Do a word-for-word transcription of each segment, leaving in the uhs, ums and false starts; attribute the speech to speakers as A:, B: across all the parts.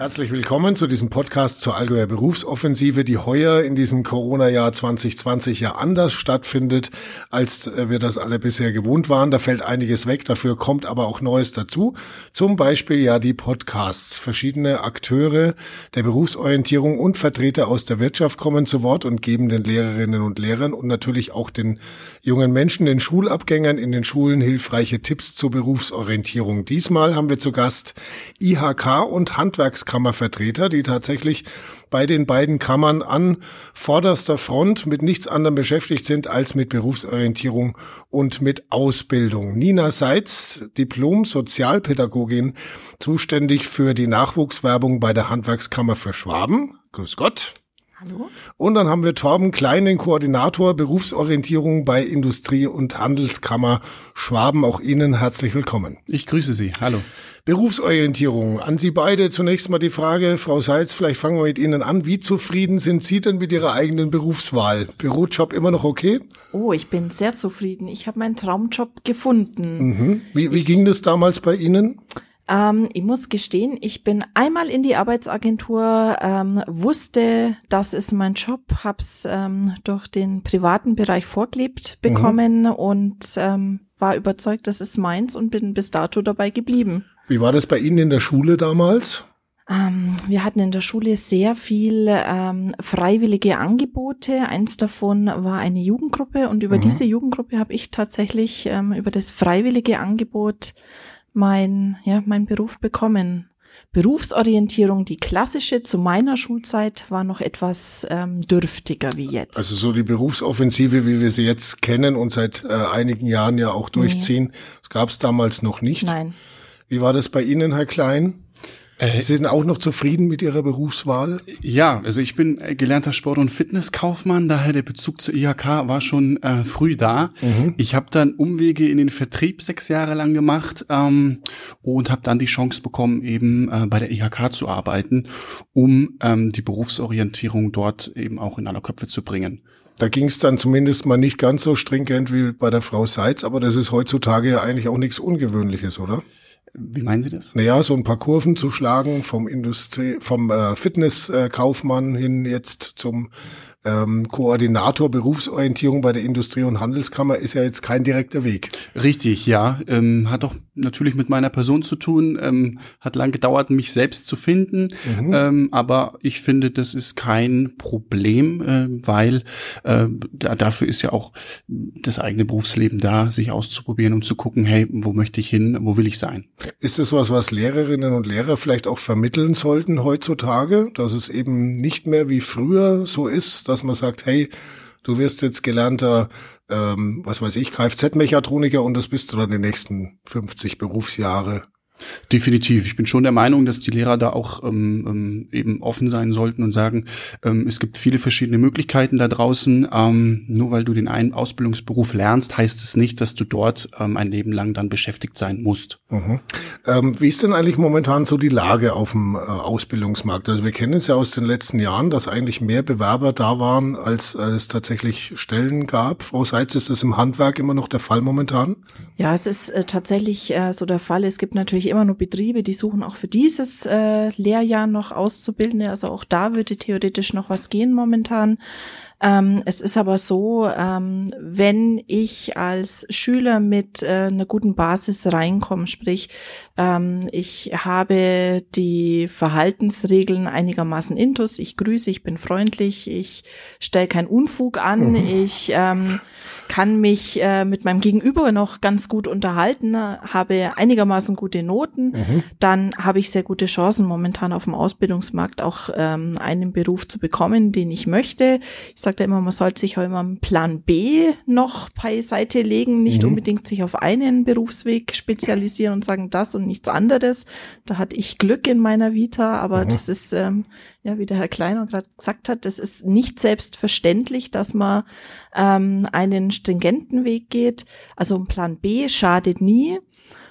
A: Herzlich willkommen zu diesem Podcast zur Allgäuer Berufsoffensive, die heuer in diesem Corona-Jahr zwanzig zwanzig ja anders stattfindet, als wir das alle bisher gewohnt waren. Da fällt einiges weg, dafür kommt aber auch Neues dazu. Zum Beispiel ja die Podcasts. Verschiedene Akteure der Berufsorientierung und Vertreter aus der Wirtschaft kommen zu Wort und geben den Lehrerinnen und Lehrern und natürlich auch den jungen Menschen, den Schulabgängern in den Schulen hilfreiche Tipps zur Berufsorientierung. Diesmal haben wir zu Gast I H K und Handwerkskammervertreter, die tatsächlich bei den beiden Kammern an vorderster Front mit nichts anderem beschäftigt sind als mit Berufsorientierung und mit Ausbildung. Nina Seitz, Diplom-Sozialpädagogin, zuständig für die Nachwuchswerbung bei der Handwerkskammer für Schwaben. Grüß Gott.
B: Hallo.
A: Und dann haben wir Torben Klein, den Koordinator Berufsorientierung bei Industrie- und Handelskammer Schwaben. Auch Ihnen herzlich willkommen.
C: Ich grüße Sie. Hallo.
A: Berufsorientierung. An Sie beide zunächst mal die Frage, Frau Seitz, vielleicht fangen wir mit Ihnen an. Wie zufrieden sind Sie denn mit Ihrer eigenen Berufswahl? Bürojob immer noch okay?
B: Oh, ich bin sehr zufrieden. Ich habe meinen Traumjob gefunden.
A: Mhm. Wie, wie
B: ich,
A: ging das damals bei Ihnen?
B: Ähm, ich muss gestehen, ich bin einmal in die Arbeitsagentur, ähm, wusste, das ist mein Job, hab's ähm, durch den privaten Bereich vorgelebt bekommen mhm. und ähm, war überzeugt, das ist meins und bin bis dato dabei geblieben.
A: Wie war das bei Ihnen in der Schule damals?
B: Ähm, wir hatten in der Schule sehr viel ähm, freiwillige Angebote. Eins davon war eine Jugendgruppe und über mhm. diese Jugendgruppe habe ich tatsächlich ähm, über das freiwillige Angebot mein, ja, mein Beruf bekommen. Berufsorientierung, die klassische zu meiner Schulzeit, war noch etwas ähm, dürftiger wie jetzt.
A: Also so die Berufsoffensive, wie wir sie jetzt kennen und seit äh, einigen Jahren ja auch durchziehen, nee. Das gab es damals noch nicht.
B: Nein.
A: Wie war das bei Ihnen, Herr Klein? Sie sind auch noch zufrieden mit Ihrer Berufswahl?
C: Ja, also ich bin gelernter Sport- und Fitnesskaufmann, daher der Bezug zur I H K war schon äh, früh da. Mhm. Ich habe dann Umwege in den Vertrieb sechs Jahre lang gemacht ähm, und habe dann die Chance bekommen, eben äh, bei der I H K zu arbeiten, um ähm, die Berufsorientierung dort eben auch in alle Köpfe zu bringen.
A: Da ging es dann zumindest mal nicht ganz so stringent wie bei der Frau Seitz, aber das ist heutzutage ja eigentlich auch nichts Ungewöhnliches, oder?
C: Wie meinen Sie das?
A: Naja, so ein paar Kurven zu schlagen vom Industrie, vom äh, Fitnesskaufmann hin jetzt zum ähm, Koordinator Berufsorientierung bei der Industrie- und Handelskammer ist ja jetzt kein direkter Weg.
C: Richtig, ja. Ähm, hat auch natürlich mit meiner Person zu tun. Ähm, hat lang gedauert, mich selbst zu finden. Mhm. Ähm, aber ich finde, das ist kein Problem, äh, weil äh, da, dafür ist ja auch das eigene Berufsleben da, sich auszuprobieren und zu gucken, hey, wo möchte ich hin, wo will ich sein?
A: Ist das was, was Lehrerinnen und Lehrer vielleicht auch vermitteln sollten heutzutage, dass es eben nicht mehr wie früher so ist, dass man sagt, hey, du wirst jetzt gelernter, ähm, was weiß ich, Kfz-Mechatroniker und das bist du dann die nächsten fünfzig Berufsjahre.
C: Definitiv. Ich bin schon der Meinung, dass die Lehrer da auch ähm, eben offen sein sollten und sagen, ähm, es gibt viele verschiedene Möglichkeiten da draußen. Ähm, nur weil du den einen Ausbildungsberuf lernst, heißt es nicht, dass du dort ähm, ein Leben lang dann beschäftigt sein musst.
A: Mhm. Ähm, wie ist denn eigentlich momentan so die Lage auf dem äh, Ausbildungsmarkt? Also wir kennen es ja aus den letzten Jahren, dass eigentlich mehr Bewerber da waren, als äh, es tatsächlich Stellen gab. Frau Seitz, ist das im Handwerk immer noch der Fall momentan?
B: Ja, es ist äh, tatsächlich äh, so der Fall. Es gibt natürlich immer nur Betriebe, die suchen auch für dieses äh, Lehrjahr noch Auszubildende. Also auch da würde theoretisch noch was gehen momentan. Ähm, es ist aber so, ähm, wenn ich als Schüler mit äh, einer guten Basis reinkomme, sprich, ähm, ich habe die Verhaltensregeln einigermaßen intus, ich grüße, ich bin freundlich, ich stelle keinen Unfug an, mhm. ich ähm, kann mich äh, mit meinem Gegenüber noch ganz gut unterhalten, habe einigermaßen gute Noten, mhm. dann habe ich sehr gute Chancen momentan auf dem Ausbildungsmarkt auch ähm, einen Beruf zu bekommen, den ich möchte. Ich sage da immer, man sollte sich auch immer einen Plan B noch beiseite legen, nicht mhm. unbedingt sich auf einen Berufsweg spezialisieren und sagen das und nichts anderes. Da hatte ich Glück in meiner Vita, aber mhm. das ist, ähm, ja, wie der Herr Kleiner gerade gesagt hat, das ist nicht selbstverständlich, dass man ähm, einen stringenten Weg geht. Also ein Plan B schadet nie.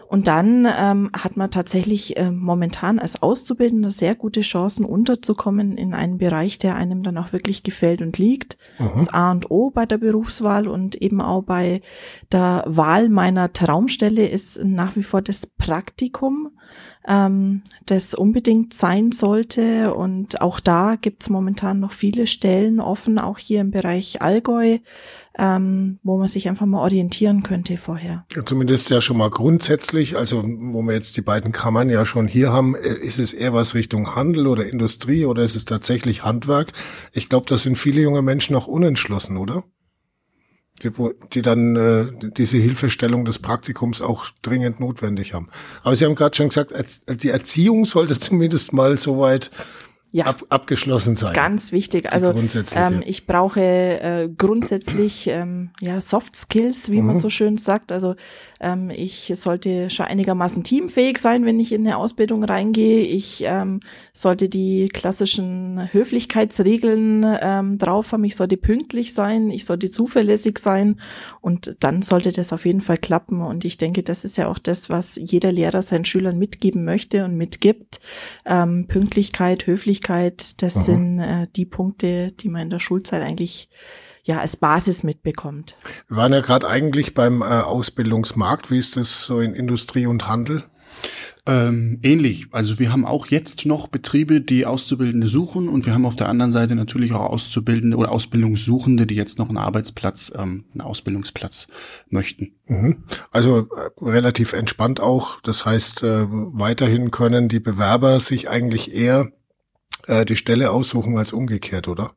B: Und dann ähm, hat man tatsächlich äh, momentan als Auszubildender sehr gute Chancen, unterzukommen in einen Bereich, der einem dann auch wirklich gefällt und liegt. Mhm. Das A und O bei der Berufswahl und eben auch bei der Wahl meiner Traumstelle ist nach wie vor das Praktikum, ähm, das unbedingt sein sollte. Und auch da gibt's momentan noch viele Stellen offen, auch hier im Bereich Allgäu, ähm, wo man sich einfach mal orientieren könnte vorher.
A: Ja, zumindest ja schon mal grundsätzlich, also wo wir jetzt die beiden Kammern ja schon hier haben, ist es eher was Richtung Handel oder Industrie oder ist es tatsächlich Handwerk? Ich glaube, das sind viele junge Menschen noch unentschlossen, oder? Die, die dann äh, diese Hilfestellung des Praktikums auch dringend notwendig haben. Aber Sie haben gerade schon gesagt, die Erziehung sollte zumindest mal soweit ja, ab, abgeschlossen sein.
B: Ganz wichtig. Also ähm, ich brauche äh, grundsätzlich ähm, ja Soft Skills, wie mhm. man so schön sagt. Also ähm, ich sollte schon einigermaßen teamfähig sein, wenn ich in eine Ausbildung reingehe. Ich ähm, sollte die klassischen Höflichkeitsregeln ähm, drauf haben. Ich sollte pünktlich sein. Ich sollte zuverlässig sein. Und dann sollte das auf jeden Fall klappen. Und ich denke, das ist ja auch das, was jeder Lehrer seinen Schülern mitgeben möchte und mitgibt. Ähm, Pünktlichkeit, Höflichkeit. Das Aha. sind äh, die Punkte, die man in der Schulzeit eigentlich ja als Basis mitbekommt.
A: Wir waren ja gerade eigentlich beim äh, Ausbildungsmarkt. Wie ist das so in Industrie und Handel?
C: Ähm, ähnlich. Also wir haben auch jetzt noch Betriebe, die Auszubildende suchen und wir haben auf der anderen Seite natürlich auch Auszubildende oder Ausbildungssuchende, die jetzt noch einen Arbeitsplatz, ähm, einen Ausbildungsplatz möchten.
A: Mhm. Also äh, relativ entspannt auch. Das heißt, äh, weiterhin können die Bewerber sich eigentlich eher die Stelle aussuchen als umgekehrt, oder?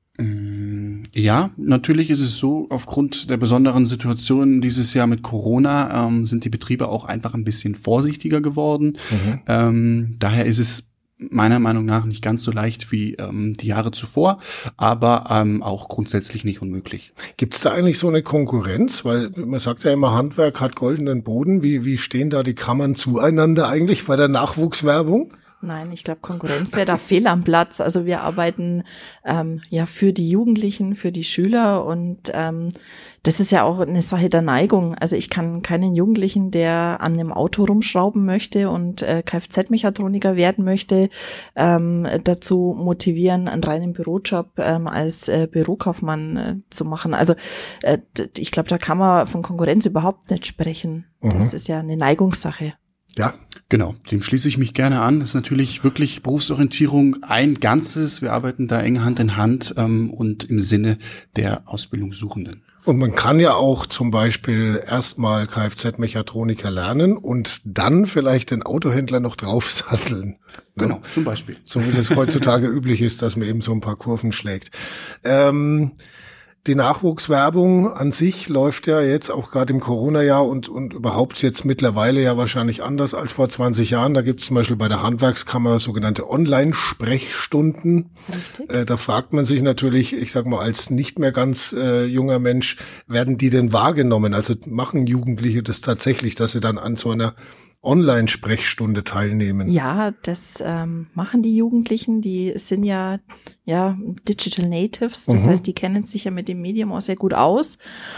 C: Ja, natürlich ist es so, aufgrund der besonderen Situation dieses Jahr mit Corona ähm, sind die Betriebe auch einfach ein bisschen vorsichtiger geworden. Mhm. Ähm, daher ist es meiner Meinung nach nicht ganz so leicht wie ähm, die Jahre zuvor, aber ähm, auch grundsätzlich nicht unmöglich.
A: Gibt es da eigentlich so eine Konkurrenz? Weil man sagt ja immer, Handwerk hat goldenen Boden. Wie, wie stehen da die Kammern zueinander eigentlich bei der Nachwuchswerbung?
B: Nein, ich glaube, Konkurrenz wäre da fehl am Platz. Also wir arbeiten ähm, ja für die Jugendlichen, für die Schüler und ähm, das ist ja auch eine Sache der Neigung. Also ich kann keinen Jugendlichen, der an einem Auto rumschrauben möchte und äh, Kfz-Mechatroniker werden möchte, ähm, dazu motivieren, einen reinen Bürojob ähm, als äh, Bürokaufmann äh, zu machen. Also äh, ich glaube, da kann man von Konkurrenz überhaupt nicht sprechen. Mhm. Das ist ja eine Neigungssache.
C: Ja, genau. Dem schließe ich mich gerne an. Das ist natürlich wirklich Berufsorientierung ein Ganzes. Wir arbeiten da eng Hand in Hand ähm, und im Sinne der Ausbildungssuchenden.
A: Und man kann ja auch zum Beispiel erstmal Kfz-Mechatroniker lernen und dann vielleicht den Autohändler noch draufsatteln.
C: Genau, zum Beispiel.
A: So wie das heutzutage üblich ist, dass man eben so ein paar Kurven schlägt. Ähm, Die Nachwuchswerbung an sich läuft ja jetzt auch gerade im Corona-Jahr und und überhaupt jetzt mittlerweile ja wahrscheinlich anders als vor zwanzig Jahren. Da gibt es zum Beispiel bei der Handwerkskammer sogenannte Online-Sprechstunden. Äh, da fragt man sich natürlich, ich sag mal als nicht mehr ganz äh, junger Mensch, werden die denn wahrgenommen? Also machen Jugendliche das tatsächlich, dass sie dann an so einer Online-Sprechstunde teilnehmen?
B: Ja, das ähm, machen die Jugendlichen, die sind ja ja Digital Natives, das mhm. heißt, die kennen sich ja mit dem Medium auch sehr gut aus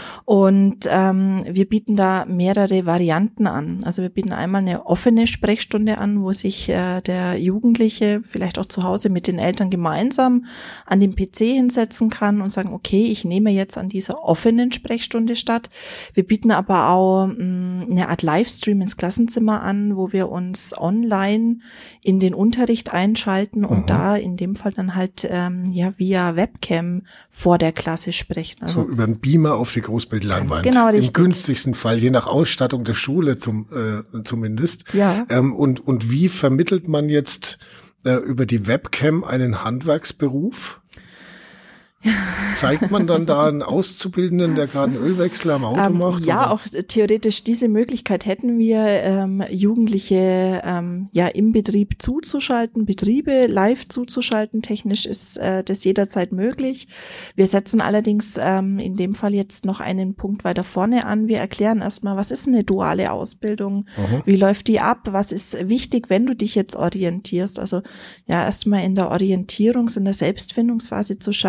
B: und ähm, wir bieten da mehrere Varianten an. Also wir bieten einmal eine offene Sprechstunde an, wo sich äh, der Jugendliche vielleicht auch zu Hause mit den Eltern gemeinsam an den P C hinsetzen kann und sagen, okay, ich nehme jetzt an dieser offenen Sprechstunde statt. Wir bieten aber auch mh, eine Art Livestream ins Klassenzimmer an, wo wir uns online in den Unterricht einschalten und mhm. da in dem Fall dann halt ähm, ja via Webcam vor der Klasse sprechen.
A: Also so über einen Beamer auf die Großbildleinwand.
B: Genau,
A: im günstigsten Fall, je nach Ausstattung der Schule zum äh, zumindest.
B: Ja.
A: Ähm, und und wie vermittelt man jetzt äh, über die Webcam einen Handwerksberuf? Zeigt man dann da einen Auszubildenden, der gerade einen Ölwechsel am Auto
B: ähm,
A: macht?
B: Ja,
A: oder?
B: auch theoretisch diese Möglichkeit hätten wir, ähm, Jugendliche ähm, ja im Betrieb zuzuschalten, Betriebe live zuzuschalten. Technisch ist äh, das jederzeit möglich. Wir setzen allerdings ähm, in dem Fall jetzt noch einen Punkt weiter vorne an. Wir erklären erstmal, was ist eine duale Ausbildung? Mhm. Wie läuft die ab? Was ist wichtig, wenn du dich jetzt orientierst? Also ja, erstmal in der Orientierungs-, in der Selbstfindungsphase zu schauen,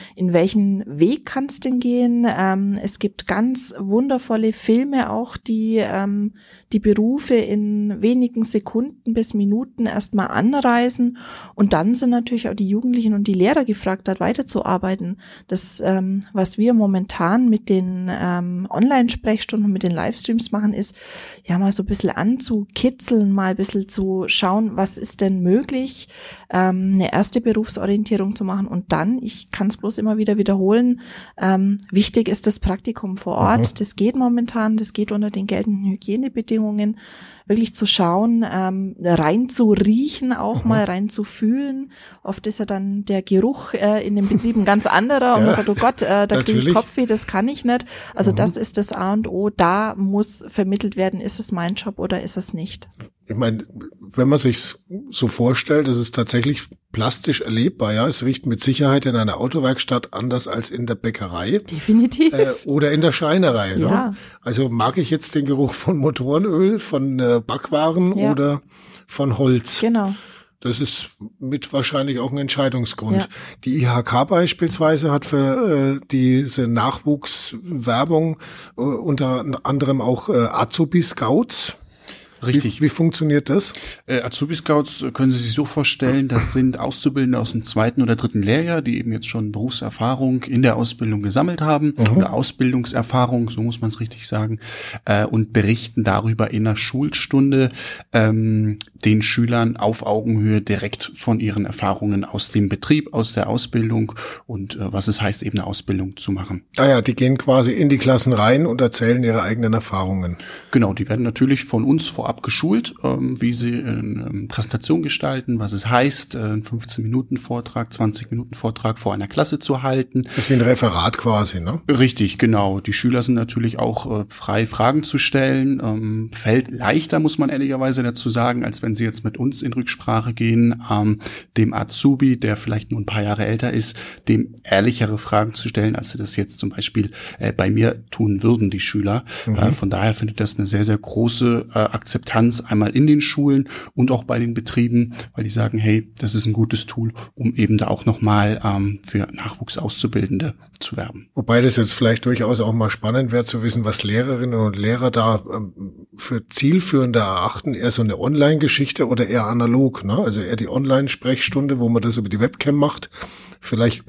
B: in welchen Weg kann es denn gehen. Ähm, es gibt ganz wundervolle Filme auch, die ähm, die Berufe in wenigen Sekunden bis Minuten erstmal anreißen. Und dann sind natürlich auch die Jugendlichen und die Lehrer gefragt, dort weiterzuarbeiten. Das, ähm, was wir momentan mit den ähm, Online-Sprechstunden und mit den Livestreams machen, ist, ja, mal so ein bisschen anzukitzeln, mal ein bisschen zu schauen, was ist denn möglich, ähm, eine erste Berufsorientierung zu machen. Und dann, ich kann es bloß immer wieder wiederholen, ähm, wichtig ist das Praktikum vor Ort. Mhm. Das geht momentan, das geht unter den geltenden Hygienebedingungen, wirklich zu schauen, ähm, rein zu riechen, auch mhm. mal rein zu fühlen. Oft ist ja dann der Geruch äh, in den Betrieben ganz anderer und ja, man sagt, oh Gott, äh, da kriege ich Kopfweh, das kann ich nicht. Also mhm. das ist das A und O. Da muss vermittelt werden, ist es mein Job oder ist es nicht.
A: Ich meine, wenn man sich's so vorstellt, das ist tatsächlich plastisch erlebbar, ja. Es riecht mit Sicherheit in einer Autowerkstatt anders als in der Bäckerei.
B: Definitiv.
A: Äh, oder in der Schreinerei.
B: Ja.
A: Ne? Also mag ich jetzt den Geruch von Motorenöl, von äh, Backwaren ja. oder von Holz.
B: Genau.
A: Das ist mit wahrscheinlich auch ein Entscheidungsgrund. Ja. Die I H K beispielsweise hat für äh, diese Nachwuchswerbung äh, unter anderem auch äh, Azubi-Scouts.
C: Richtig.
A: Wie, wie funktioniert das?
C: Äh, Azubi-Scouts können Sie sich so vorstellen, das sind Auszubildende aus dem zweiten oder dritten Lehrjahr, die eben jetzt schon Berufserfahrung in der Ausbildung gesammelt haben mhm. oder Ausbildungserfahrung, so muss man es richtig sagen, äh, und berichten darüber in einer Schulstunde ähm, den Schülern auf Augenhöhe direkt von ihren Erfahrungen aus dem Betrieb, aus der Ausbildung und äh, was es heißt, eben eine Ausbildung zu machen.
A: Ah ja, die gehen quasi in die Klassen rein und erzählen ihre eigenen Erfahrungen.
C: Genau, die werden natürlich von uns vor abgeschult, ähm, wie sie eine Präsentation gestalten, was es heißt, einen fünfzehn Minuten Vortrag, zwanzig Minuten Vortrag vor einer Klasse zu halten.
A: Das ist wie ein Referat quasi, ne?
C: Richtig, genau. Die Schüler sind natürlich auch äh, frei, Fragen zu stellen. Ähm, fällt leichter, muss man ehrlicherweise dazu sagen, als wenn sie jetzt mit uns in Rücksprache gehen, ähm, dem Azubi, der vielleicht nur ein paar Jahre älter ist, dem ehrlichere Fragen zu stellen, als sie das jetzt zum Beispiel äh, bei mir tun würden, die Schüler. Mhm. Äh, von daher findet das eine sehr, sehr große äh, Akzeptanz einmal in den Schulen und auch bei den Betrieben, weil die sagen, hey, das ist ein gutes Tool, um eben da auch nochmal ähm, für Nachwuchsauszubildende zu werben.
A: Wobei das jetzt vielleicht durchaus auch mal spannend wäre zu wissen, was Lehrerinnen und Lehrer da ähm, für zielführender erachten, eher so eine Online-Geschichte oder eher analog, ne? Also eher die Online-Sprechstunde, wo man das über die Webcam macht. Vielleicht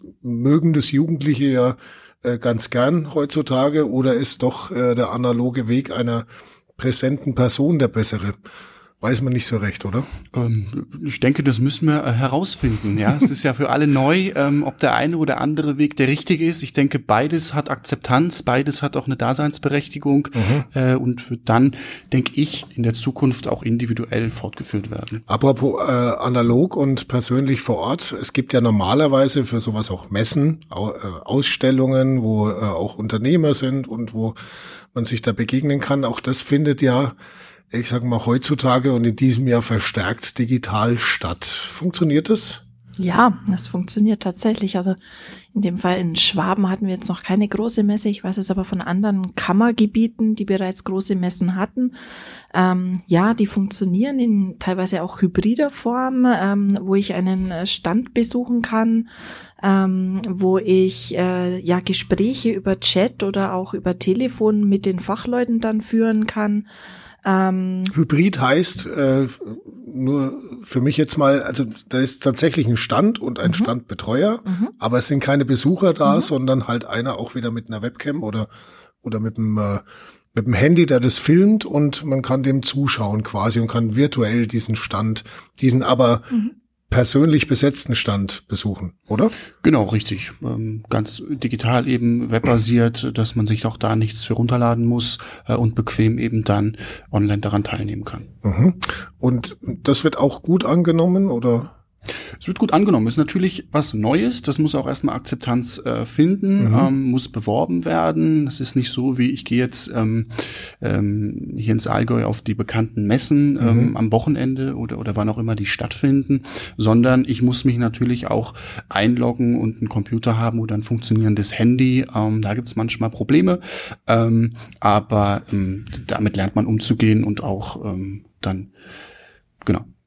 A: mögen das Jugendliche ja äh, ganz gern heutzutage oder ist doch äh, der analoge Weg einer präsenten Person der bessere? Weiß man nicht so recht, oder?
C: Ähm, ich denke, das müssen wir äh, herausfinden. Ja, es ist ja für alle neu, ähm, ob der eine oder andere Weg der richtige ist. Ich denke, beides hat Akzeptanz, beides hat auch eine Daseinsberechtigung mhm. äh, und wird dann, denke ich, in der Zukunft auch individuell fortgeführt werden.
A: Apropos äh, analog und persönlich vor Ort. Es gibt ja normalerweise für sowas auch Messen, au, äh, Ausstellungen, wo äh, auch Unternehmer sind und wo man sich da begegnen kann. Auch das findet ja, ich sage mal, heutzutage und in diesem Jahr verstärkt digital statt. Funktioniert das?
B: Ja, das funktioniert tatsächlich. Also in dem Fall in Schwaben hatten wir jetzt noch keine große Messe. Ich weiß es aber von anderen Kammergebieten, die bereits große Messen hatten. Ähm, ja, die funktionieren in teilweise auch hybrider Form, ähm, wo ich einen Stand besuchen kann, ähm, wo ich äh, ja Gespräche über Chat oder auch über Telefon mit den Fachleuten dann führen kann.
A: Ähm, Hybrid heißt, äh, nur für mich jetzt mal, also da ist tatsächlich ein Stand und ein mhm. Standbetreuer, mhm. aber es sind keine Besucher da, mhm. sondern halt einer auch wieder mit einer Webcam oder oder mit dem äh, mit dem Handy, der das filmt und man kann dem zuschauen quasi und kann virtuell diesen Stand, diesen aber mhm. persönlich besetzten Stand besuchen, oder?
C: Genau, richtig. Ähm, ganz digital eben, webbasiert, dass man sich auch da nichts für runterladen muss äh, und bequem eben dann online daran teilnehmen kann.
A: Mhm. Und das wird auch gut angenommen, oder?
C: Es wird gut angenommen. Ist natürlich was Neues. Das muss auch erstmal Akzeptanz äh, finden, mhm. ähm, muss beworben werden. Es ist nicht so, wie ich gehe jetzt ähm, ähm, hier ins Allgäu auf die bekannten Messen ähm, mhm. am Wochenende oder oder wann auch immer die stattfinden, sondern ich muss mich natürlich auch einloggen und einen Computer haben oder ein funktionierendes Handy. Ähm, da gibt es manchmal Probleme, ähm, aber ähm, damit lernt man umzugehen und auch ähm, dann, genau.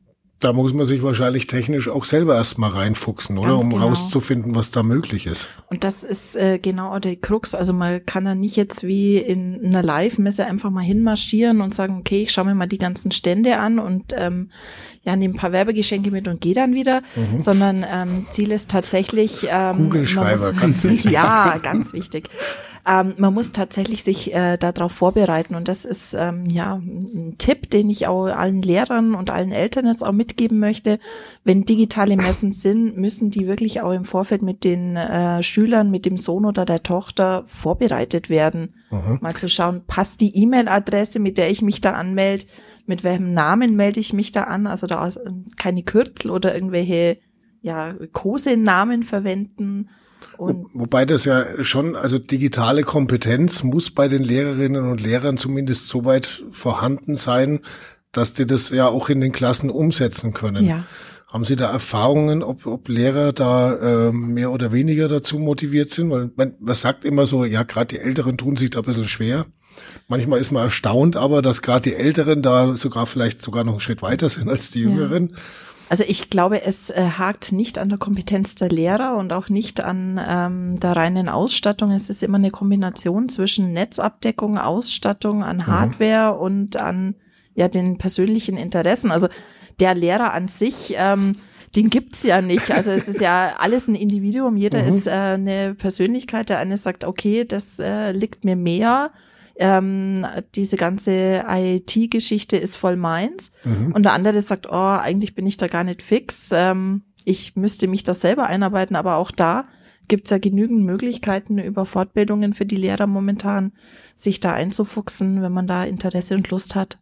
A: Da muss man sich wahrscheinlich technisch auch selber erstmal reinfuchsen, oder?
B: Ganz
A: um
B: genau.
A: rauszufinden, was da möglich ist.
B: Und das ist äh, genau der Krux. Also man kann da nicht jetzt wie in einer Live-Messe einfach mal hinmarschieren und sagen, okay, ich schaue mir mal die ganzen Stände an und ähm, ja, nehme ein paar Werbegeschenke mit und gehe dann wieder, mhm. sondern ähm, Ziel ist tatsächlich ähm,
A: Kugelschreiber,
B: muss,
A: ganz wichtig.
B: Ja, ganz wichtig. Ähm, man muss tatsächlich sich äh, darauf vorbereiten und das ist ähm, ja ein Tipp, den ich auch allen Lehrern und allen Eltern jetzt auch mitgeben möchte. Wenn digitale Messen sind, müssen die wirklich auch im Vorfeld mit den äh, Schülern, mit dem Sohn oder der Tochter vorbereitet werden. Mhm. Mal zu schauen, passt die E-Mail-Adresse, mit der ich mich da anmelde, mit welchem Namen melde ich mich da an, also da keine Kürzel oder irgendwelche ja Kosenamen verwenden. Und
A: Wobei das ja schon, also digitale Kompetenz muss bei den Lehrerinnen und Lehrern zumindest so weit vorhanden sein, dass die das ja auch in den Klassen umsetzen können.
B: Ja.
A: Haben Sie da Erfahrungen, ob, ob Lehrer da äh, mehr oder weniger dazu motiviert sind? Weil man, man sagt immer so, ja, gerade die Älteren tun sich da ein bisschen schwer. Manchmal ist man erstaunt, aber dass gerade die Älteren da sogar vielleicht sogar noch einen Schritt weiter sind als die Jüngeren.
B: Ja. Also ich glaube, es äh, hakt nicht an der Kompetenz der Lehrer und auch nicht an ähm, der reinen Ausstattung. Es ist immer eine Kombination zwischen Netzabdeckung, Ausstattung, an Hardware mhm. und an ja den persönlichen Interessen. Also der Lehrer an sich, ähm, den gibt's ja nicht. Also es ist ja alles ein Individuum. Jeder mhm. ist äh, eine Persönlichkeit. Der eine sagt, okay, das äh, liegt mir mehr. Ähm, diese ganze I T-Geschichte ist voll meins. Mhm. Und der andere sagt, oh, eigentlich bin ich da gar nicht fix. Ähm, ich müsste mich da selber einarbeiten. Aber auch da gibt's ja genügend Möglichkeiten über Fortbildungen für die Lehrer momentan, sich da einzufuchsen, wenn man da Interesse und Lust hat.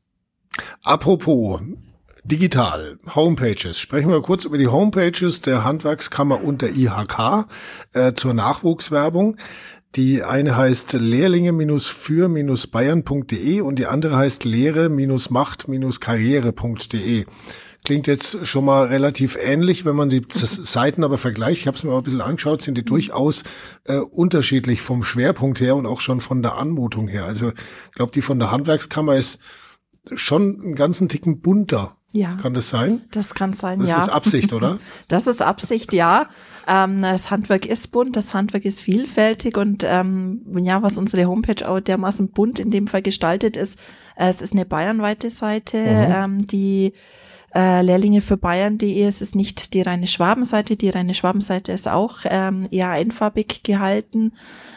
A: Apropos digital, Homepages. Sprechen wir kurz über die Homepages der Handwerkskammer und der I H K äh, zur Nachwuchswerbung. Die eine heißt lehrlinge für bayern punkt de und die andere heißt lehre macht karriere punkt de. Klingt jetzt schon mal relativ ähnlich, wenn man die Seiten aber vergleicht. Ich habe es mir mal ein bisschen angeschaut, sind die durchaus äh, unterschiedlich vom Schwerpunkt her und auch schon von der Anmutung her. Also ich glaube, die von der Handwerkskammer ist schon einen ganzen Ticken bunter.
B: Ja.
A: Kann das sein?
B: Das kann sein,
A: das
B: ja.
A: Das ist Absicht, oder?
B: Das ist Absicht, ja. Ähm, das Handwerk ist bunt, das Handwerk ist vielfältig und ähm, ja, was unsere Homepage auch dermaßen bunt in dem Fall gestaltet ist, äh, es ist eine bayernweite Seite, mhm. ähm, die äh, Lehrlinge für Bayern punkt de, es ist nicht die reine Schwabenseite, die reine Schwabenseite ist auch ähm, eher einfarbig gehalten.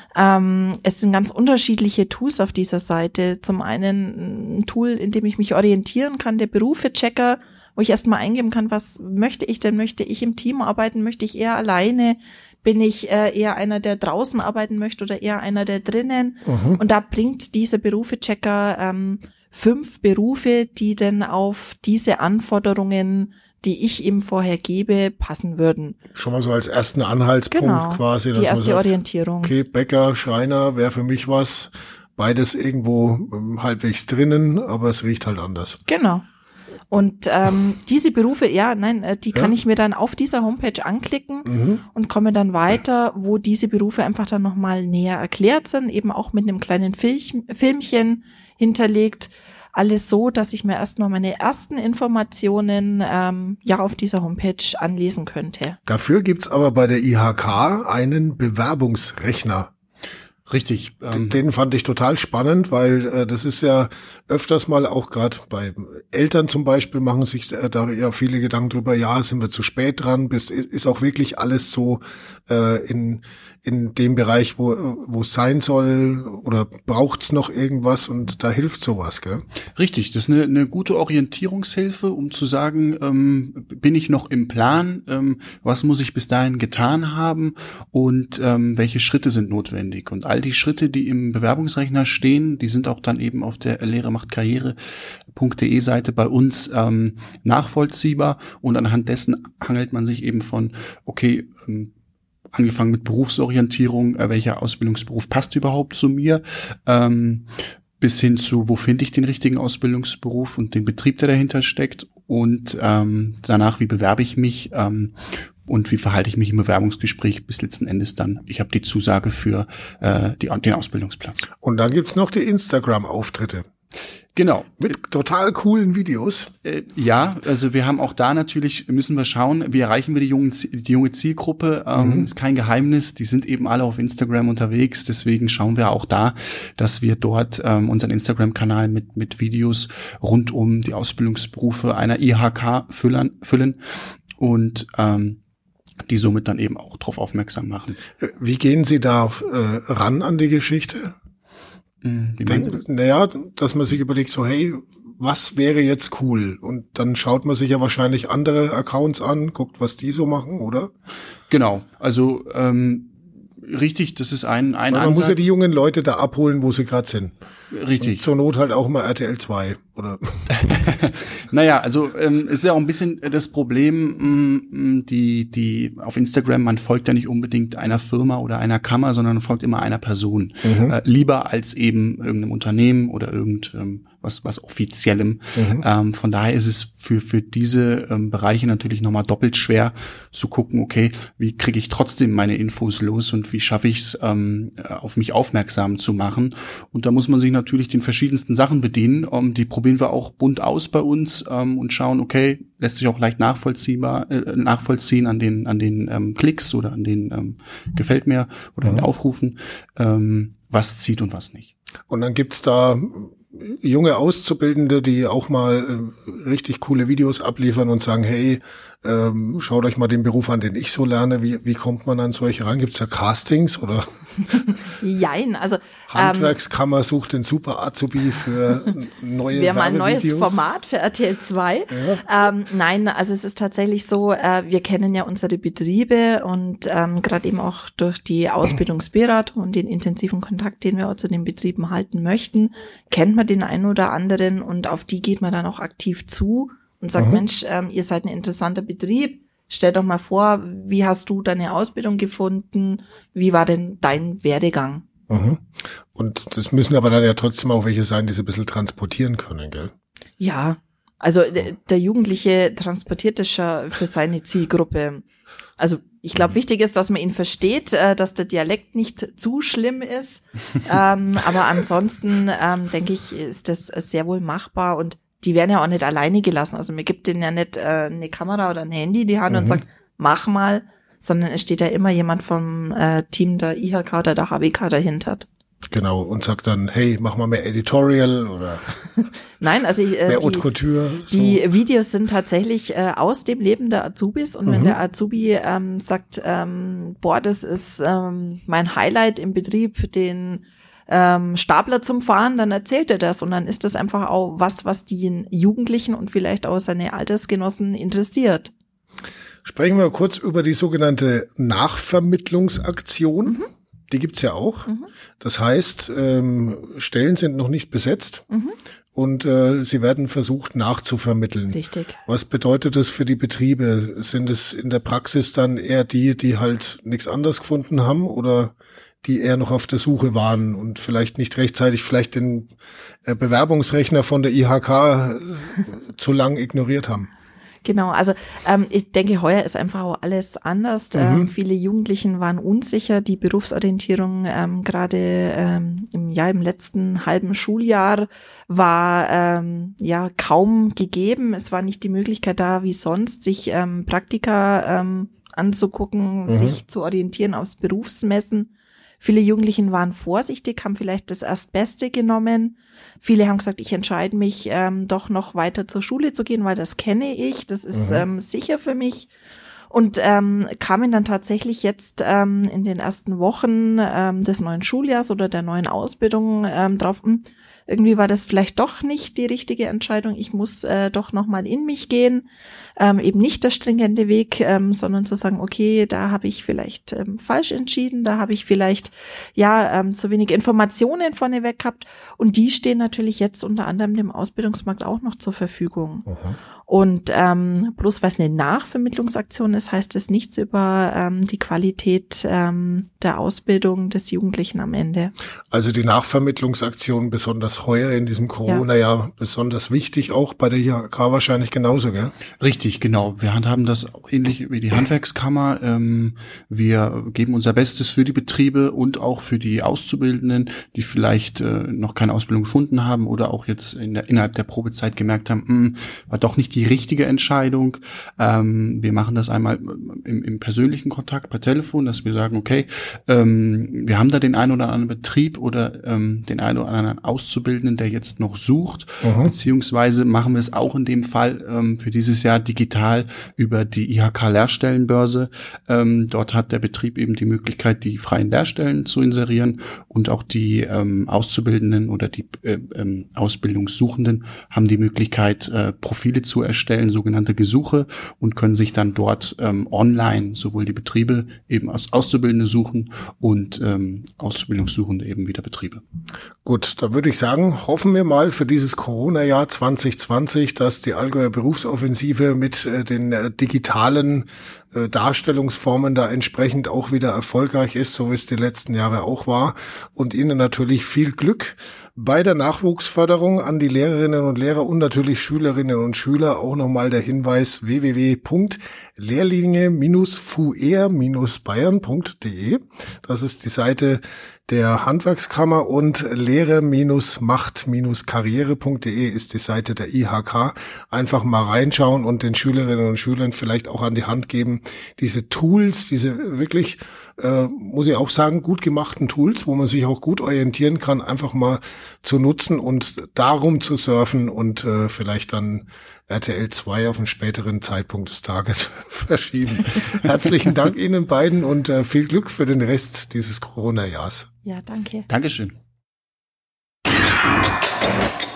B: Ähm, es sind ganz unterschiedliche Tools auf dieser Seite. Zum einen ein Tool, in dem ich mich orientieren kann, der Berufechecker, wo ich erstmal eingeben kann, was möchte ich denn? Möchte ich im Team arbeiten? Möchte ich eher alleine? Bin ich äh, eher einer, der draußen arbeiten möchte oder eher einer, der drinnen? Mhm. Und da bringt dieser Berufechecker ähm, fünf Berufe, die denn auf diese Anforderungen, die ich ihm vorher gebe, passen würden.
A: Schon mal so als ersten Anhaltspunkt
B: genau,
A: quasi.
B: Die erste sagt, Orientierung.
A: Okay, Bäcker, Schreiner wäre für mich was. Beides irgendwo ähm, halbwegs drinnen, aber es riecht halt anders.
B: Genau. Und ähm, diese Berufe, ja, nein, äh, die ja. kann ich mir dann auf dieser Homepage anklicken mhm. und komme dann weiter, wo diese Berufe einfach dann nochmal näher erklärt sind, eben auch mit einem kleinen Film, Filmchen hinterlegt. Alles so, dass ich mir erstmal meine ersten Informationen ähm, ja auf dieser Homepage anlesen könnte.
A: Dafür gibt's aber bei der I H K einen Bewerbungsrechner.
C: Richtig.
A: Ähm, Den fand ich total spannend, weil äh, das ist ja öfters mal auch gerade bei Eltern zum Beispiel machen sich äh, da ja viele Gedanken drüber, ja, sind wir zu spät dran, bis, ist auch wirklich alles so äh, in in dem Bereich, wo wo es sein soll oder braucht's noch irgendwas und da hilft sowas, gell?
C: Richtig, das ist eine, eine gute Orientierungshilfe, um zu sagen, ähm, bin ich noch im Plan, ähm, was muss ich bis dahin getan haben und ähm, welche Schritte sind notwendig. Und all die Schritte, die im Bewerbungsrechner stehen, die sind auch dann eben auf der lehre macht karriere punkt de Seite bei uns ähm, nachvollziehbar und anhand dessen hangelt man sich eben von, okay, ähm, angefangen mit Berufsorientierung, äh, welcher Ausbildungsberuf passt überhaupt zu mir, ähm, bis hin zu, wo finde ich den richtigen Ausbildungsberuf und den Betrieb, der dahinter steckt und ähm, danach, wie bewerbe ich mich ähm, und wie verhalte ich mich im Bewerbungsgespräch, bis letzten Endes dann, ich habe die Zusage für äh, die, den Ausbildungsplatz.
A: Und dann gibt's noch die Instagram-Auftritte.
C: Genau.
A: Mit total coolen Videos.
C: Äh, ja, also wir haben auch da natürlich, müssen wir schauen, wie erreichen wir die, jungen, die junge Zielgruppe. Ähm, mhm. Ist kein Geheimnis, die sind eben alle auf Instagram unterwegs. Deswegen schauen wir auch da, dass wir dort ähm, unseren Instagram-Kanal mit mit Videos rund um die Ausbildungsberufe einer I H K füllen, füllen und ähm, die somit dann eben auch darauf aufmerksam machen.
A: Wie gehen Sie da äh, ran an die Geschichte?
C: Wie
A: Denk, naja, dass man sich überlegt, so hey, was wäre jetzt cool? Und dann schaut man sich ja wahrscheinlich andere Accounts an, guckt, was die so machen, oder?
C: Genau, also ähm, richtig, das ist ein, ein
A: man
C: Ansatz. Man
A: muss ja die jungen Leute da abholen, wo sie gerade sind.
C: Richtig.
A: Und zur Not halt auch mal R T L zwei, oder?
C: Naja, also ähm, ist ja auch ein bisschen das Problem, mh, die die auf Instagram, man folgt ja nicht unbedingt einer Firma oder einer Kammer, sondern man folgt immer einer Person. Mhm. Äh, lieber als eben irgendeinem Unternehmen oder irgend ähm, was was Offiziellem. Mhm. Ähm, von daher ist es für für diese ähm, Bereiche natürlich nochmal doppelt schwer zu gucken, okay, wie kriege ich trotzdem meine Infos los und wie schaffe ich es, ähm, auf mich aufmerksam zu machen. Und da muss man sich natürlich den verschiedensten Sachen bedienen. Um, die probieren wir auch bunt aus bei uns ähm, und schauen, okay, lässt sich auch leicht nachvollziehbar äh, nachvollziehen an den an den ähm, Klicks oder an den ähm, gefällt mir oder mhm. an den Aufrufen, ähm, was zieht und was nicht.
A: Und dann gibt's da junge Auszubildende, die auch mal äh, richtig coole Videos abliefern und sagen, hey, ähm, schaut euch mal den Beruf an, den ich so lerne. Wie, wie kommt man an solche ran? Gibt's da Castings oder?
B: Jein, also
A: Handwerkskammer ähm, sucht den super Azubi für neue
B: wir haben ein neues Format für R T L zwei. Ja. Ähm, nein, also es ist tatsächlich so, äh, wir kennen ja unsere Betriebe und ähm, gerade eben auch durch die Ausbildungsberatung und den intensiven Kontakt, den wir auch zu den Betrieben halten möchten, kennt man den einen oder anderen und auf die geht man dann auch aktiv zu und sagt, mhm. Mensch, ähm, ihr seid ein interessanter Betrieb. Stell doch mal vor, wie hast du deine Ausbildung gefunden? Wie war denn dein Werdegang?
A: Mhm. Und das müssen aber dann ja trotzdem auch welche sein, die sie ein bisschen transportieren können, gell?
B: Ja, also der, der Jugendliche transportiert das schon für seine Zielgruppe. Also ich glaube, mhm. wichtig ist, dass man ihn versteht, äh, dass der Dialekt nicht zu schlimm ist. ähm, aber ansonsten ähm, denke ich, ist das sehr wohl machbar und die werden ja auch nicht alleine gelassen. Also mir gibt denen ja nicht äh, eine Kamera oder ein Handy in die Hand mhm. und sagt, mach mal, sondern es steht ja immer jemand vom äh, Team der I H K oder der H W K dahinter.
A: Genau, und sagt dann, hey, mach mal mehr Editorial oder
B: Nein, also ich, äh,
A: mehr Haute Couture.
B: So. Die Videos sind tatsächlich äh, aus dem Leben der Azubis und mhm. wenn der Azubi ähm, sagt, ähm, boah, das ist ähm, mein Highlight im Betrieb, den ähm, Stapler zum Fahren, dann erzählt er das und dann ist das einfach auch was, was die Jugendlichen und vielleicht auch seine Altersgenossen interessiert.
A: Sprechen wir kurz über die sogenannte Nachvermittlungsaktion. Mhm. Die gibt's ja auch. Mhm. Das heißt, ähm, Stellen sind noch nicht besetzt mhm. und äh, sie werden versucht nachzuvermitteln.
B: Richtig.
A: Was bedeutet das für die Betriebe? Sind es in der Praxis dann eher die, die halt nichts anderes gefunden haben oder die eher noch auf der Suche waren und vielleicht nicht rechtzeitig vielleicht den äh, Bewerbungsrechner von der I H K äh, zu lang ignoriert haben?
B: Genau, also ähm, ich denke, heuer ist einfach auch alles anders. Mhm. Ähm, viele Jugendlichen waren unsicher. Die Berufsorientierung ähm, gerade ähm, im Jahr im letzten halben Schuljahr war ähm, ja kaum gegeben. Es war nicht die Möglichkeit da, wie sonst, sich ähm, Praktika ähm, anzugucken, mhm. sich zu orientieren aufs Berufsmessen. Viele Jugendlichen waren vorsichtig, haben vielleicht das Erstbeste genommen. Viele haben gesagt, ich entscheide mich ähm, doch noch weiter zur Schule zu gehen, weil das kenne ich, das ist mhm. ähm, sicher für mich. Und ähm, kamen dann tatsächlich jetzt ähm, in den ersten Wochen ähm, des neuen Schuljahrs oder der neuen Ausbildung ähm, drauf, mh, irgendwie war das vielleicht doch nicht die richtige Entscheidung. Ich muss äh, doch nochmal in mich gehen. Ähm, eben nicht der stringente Weg, ähm, sondern zu sagen, okay, da habe ich vielleicht ähm, falsch entschieden, da habe ich vielleicht ja ähm, zu wenig Informationen vorneweg gehabt. Und die stehen natürlich jetzt unter anderem dem Ausbildungsmarkt auch noch zur Verfügung. Mhm. Und ähm, bloß weil es eine Nachvermittlungsaktion ist, heißt es nichts über ähm, die Qualität ähm, der Ausbildung des Jugendlichen am Ende.
A: Also die Nachvermittlungsaktion besonders das heuer in diesem Corona-Jahr ja. besonders wichtig, auch bei der I H K wahrscheinlich genauso, gell?
C: Richtig, genau. Wir handhaben das auch ähnlich wie die Handwerkskammer. Ähm, wir geben unser Bestes für die Betriebe und auch für die Auszubildenden, die vielleicht äh, noch keine Ausbildung gefunden haben oder auch jetzt in der, innerhalb der Probezeit gemerkt haben, mh, war doch nicht die richtige Entscheidung. Ähm, wir machen das einmal im, im persönlichen Kontakt per Telefon, dass wir sagen, okay, ähm, wir haben da den einen oder anderen Betrieb oder ähm, den einen oder anderen Auszubildenden, der jetzt noch sucht, mhm. beziehungsweise machen wir es auch in dem Fall ähm, für dieses Jahr digital über die I H K-Lehrstellenbörse. Ähm, dort hat der Betrieb eben die Möglichkeit, die freien Lehrstellen zu inserieren und auch die ähm, Auszubildenden oder die äh, ähm, Ausbildungssuchenden haben die Möglichkeit, äh, Profile zu erstellen, sogenannte Gesuche, und können sich dann dort ähm, online sowohl die Betriebe eben als Auszubildende suchen und ähm, Auszubildungssuchende eben wieder Betriebe.
A: Gut, da würde ich sagen, hoffen wir mal für dieses Corona-Jahr zwanzig zwanzig, dass die Allgäuer Berufsoffensive mit äh, den äh, digitalen äh, Darstellungsformen da entsprechend auch wieder erfolgreich ist, so wie es die letzten Jahre auch war. Und Ihnen natürlich viel Glück bei der Nachwuchsförderung an die Lehrerinnen und Lehrer und natürlich Schülerinnen und Schüler. Auch nochmal der Hinweis w w w punkt lehrlinge Bindestrich fuer Bindestrich bayern punkt de. Das ist die Seite der Handwerkskammer, und lehre macht karriere punkt de ist die Seite der I H K. Einfach mal reinschauen und den Schülerinnen und Schülern vielleicht auch an die Hand geben, diese Tools, diese wirklich, äh, muss ich auch sagen, gut gemachten Tools, wo man sich auch gut orientieren kann, einfach mal zu nutzen und darum zu surfen und äh, vielleicht dann R T L zwei auf einen späteren Zeitpunkt des Tages verschieben. Herzlichen Dank Ihnen beiden und äh, viel Glück für den Rest dieses Corona-Jahres.
B: Ja, danke.
C: Dankeschön.